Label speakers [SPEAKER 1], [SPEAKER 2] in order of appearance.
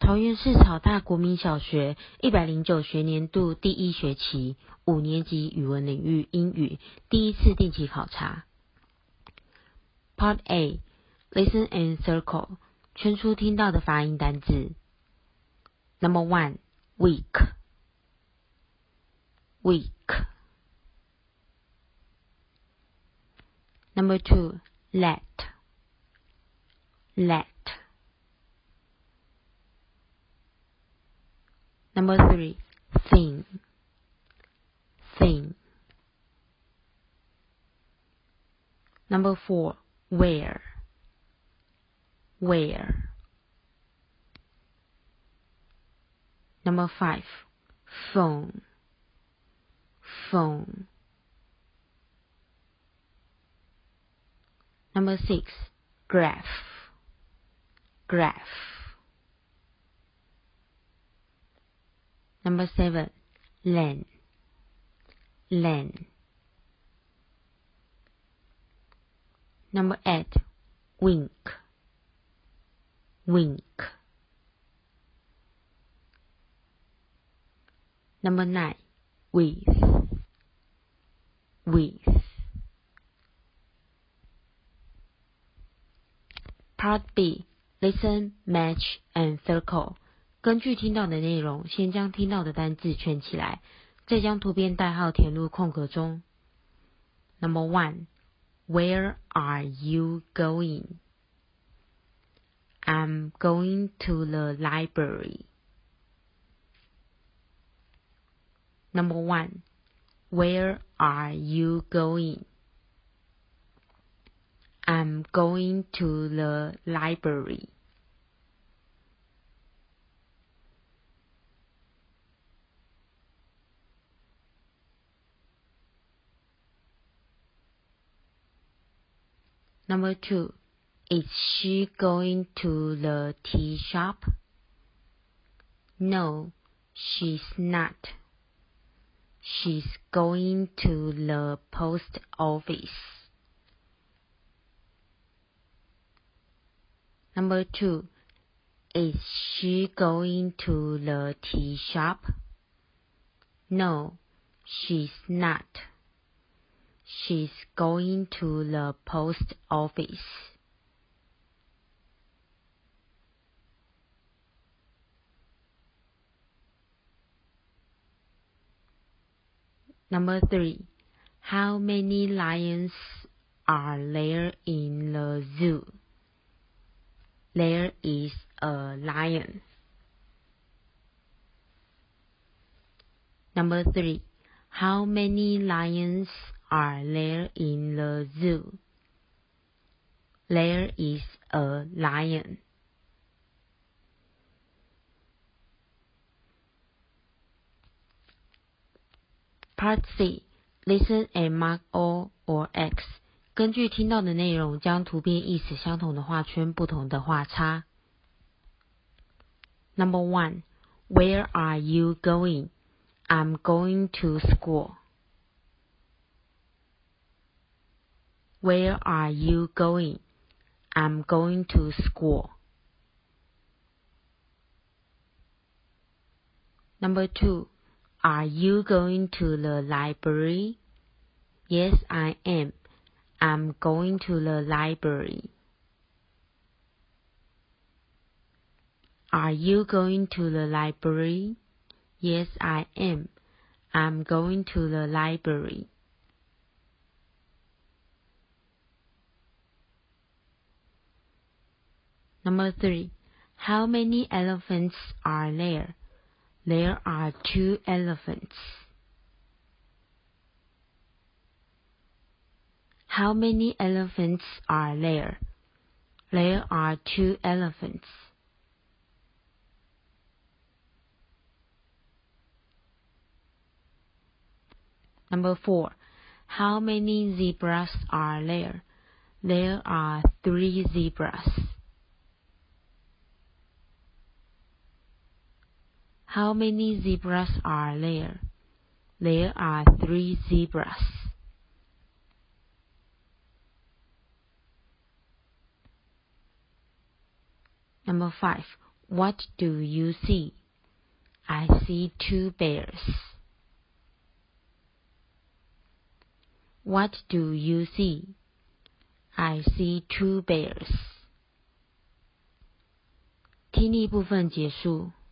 [SPEAKER 1] 桃园市草大国民小学109学年度第1学期5年级语文领域英语第一次定期考察。Part A Listen and Circle 圈出听到的发音单字。Number 1 Week Number 2 Let Number 3 Thing Number 4 Where Number 5 Phone Number 6 Graph Number 7 Lane Number 8 Wink Number 9 With Part B Listen, Match, and Circle 根据听到的内容，先将听到的单字圈起来，再将图片代号填入空格中。Number 1 Where are you going? I'm going to the library. Number 1 Where are you going? I'm going to the library. Number 2 Is she going to the tea shop? No, she's not. She's going to the post office. Number 2 Is she going to the tea shop? No, she's not. She's going to the post office. Number 3 How many lions are there in the zoo? There is a lion. Number 3 How many lions are there in the zoo? There is a lion. Part C Listen and mark O or X 根据听到的内容，将图片意思相同的画圈，不同的画叉。Number 1 Where are you going? I'm going to school. Where are you going? I'm going to school. Number 2 Are you going to the library? Yes, I am. I'm going to the library. Are you going to the library? Yes, I am. I'm going to the library. Number 3 How many elephants are there? There are 2 elephants. How many elephants are there? There are 2 elephants. Number 4 How many zebras are there? There are 3 zebras. How many zebras are there? There are 3 zebras. Number 5 What do you see? I see two bears. What do you see? I see two bears. 听力部分结束。